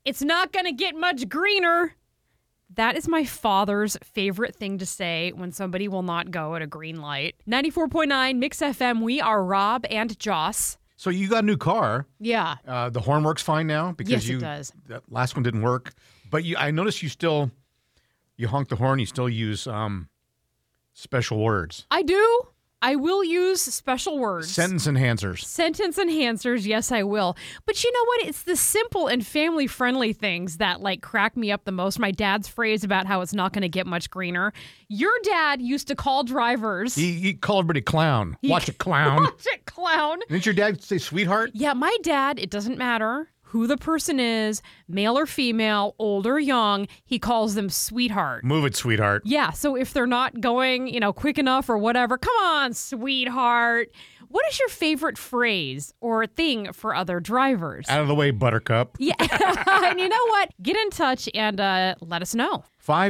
It's not going to get much greener. That is my father's favorite thing to say when somebody will not go at a green light. 94.9 Mix FM, we are Rob and Joss. So you got a new car. Yeah. The horn works fine now because Yes, it does. That last one didn't work. But I noticed you honk the horn, you still use special words. I do. I will use special words. Sentence enhancers. Sentence enhancers, yes, I will. But you know what? It's the simple and family-friendly things that, crack me up the most. My dad's phrase about how it's not going to get much greener. Your dad used to call drivers... He called everybody clown. Watch it, clown. Watch it, clown. Didn't your dad say sweetheart? Yeah, my dad, it doesn't matter who the person is, male or female, old or young, he calls them sweetheart. Move it, sweetheart. Yeah, so if they're not going, quick enough or whatever, come on, sweetheart. What is your favorite phrase or thing for other drivers? Out of the way, buttercup. Yeah, and you know what? Get in touch and let us know.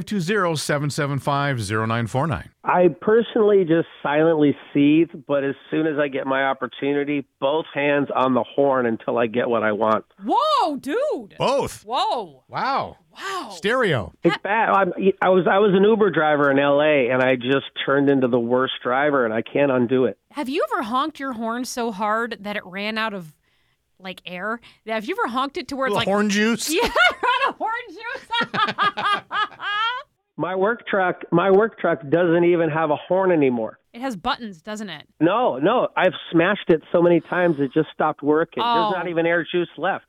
520-775-0949. I personally just silently seethe, but as soon as I get my opportunity, both hands on the horn until I get what I want. Whoa, dude. Both. Whoa. Wow. Wow. Stereo. It's bad. I was an Uber driver in L.A., and I just turned into the worst driver, and I can't undo it. Have you ever honked your horn so hard that it ran out of, air? Have you ever honked it to where it's horn juice? Yeah, ran out of horn juice. My work truck doesn't even have a horn anymore. It has buttons, doesn't it? No. I've smashed it so many times it just stopped working. Oh. There's not even air juice left.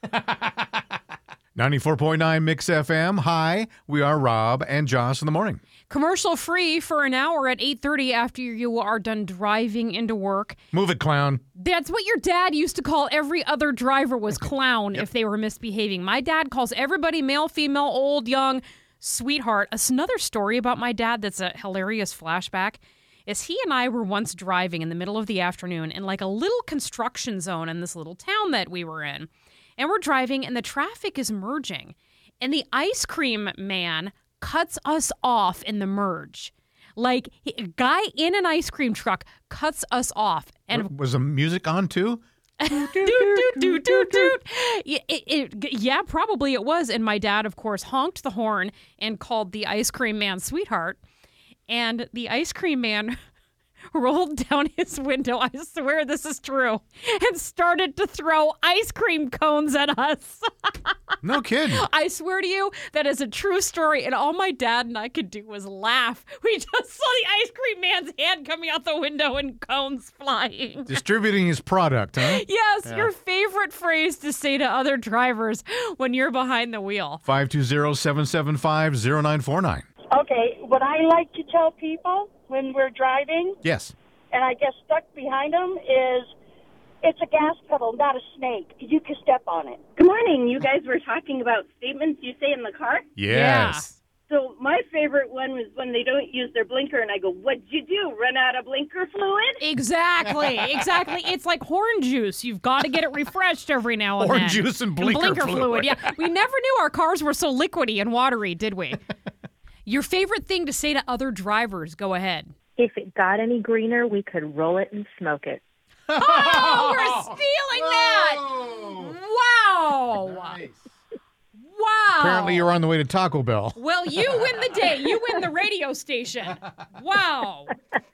94.9 Mix FM. Hi, we are Rob and Joss in the morning. Commercial free for an hour at 8:30 after you are done driving into work. Move it, clown. That's what your dad used to call every other driver was clown if they were misbehaving. My dad calls everybody male, female, old, young, sweetheart. Another story about my dad that's a hilarious flashback is he and I were once driving in the middle of the afternoon in a little construction zone in this little town that we were in. And we're driving and the traffic is merging. And the ice cream man cuts us off in the merge. A guy in an ice cream truck cuts us off. And Was the music on too? doot, doot, doot, doot, doot. Yeah, probably it was. And my dad, of course, honked the horn and called the ice cream man sweetheart. And the ice cream man rolled down his window, I swear this is true, and started to throw ice cream cones at us. No kidding. I swear to you, that is a true story, and all my dad and I could do was laugh. We just saw the ice cream man's hand coming out the window and cones flying. Distributing his product, huh? Yes, Yeah. Your favorite phrase to say to other drivers when you're behind the wheel. 520-775-0949. Okay, what I like to tell people when we're driving, Yes. and I get stuck behind them, is it's a gas pedal, not a snake. You can step on it. Good morning. You guys were talking about statements you say in the car. Yes. So my favorite one was when they don't use their blinker, and I go, "What'd you do? Run out of blinker fluid?" Exactly. It's like horn juice. You've got to get it refreshed every now and then. Horn juice and blinker fluid. Yeah, we never knew our cars were so liquidy and watery, did we? Your favorite thing to say to other drivers, go ahead. If it got any greener, we could roll it and smoke it. Oh, we're stealing that! Wow! Nice. Wow! Apparently you're on the way to Taco Bell. Well, you win the day. You win the radio station. Wow.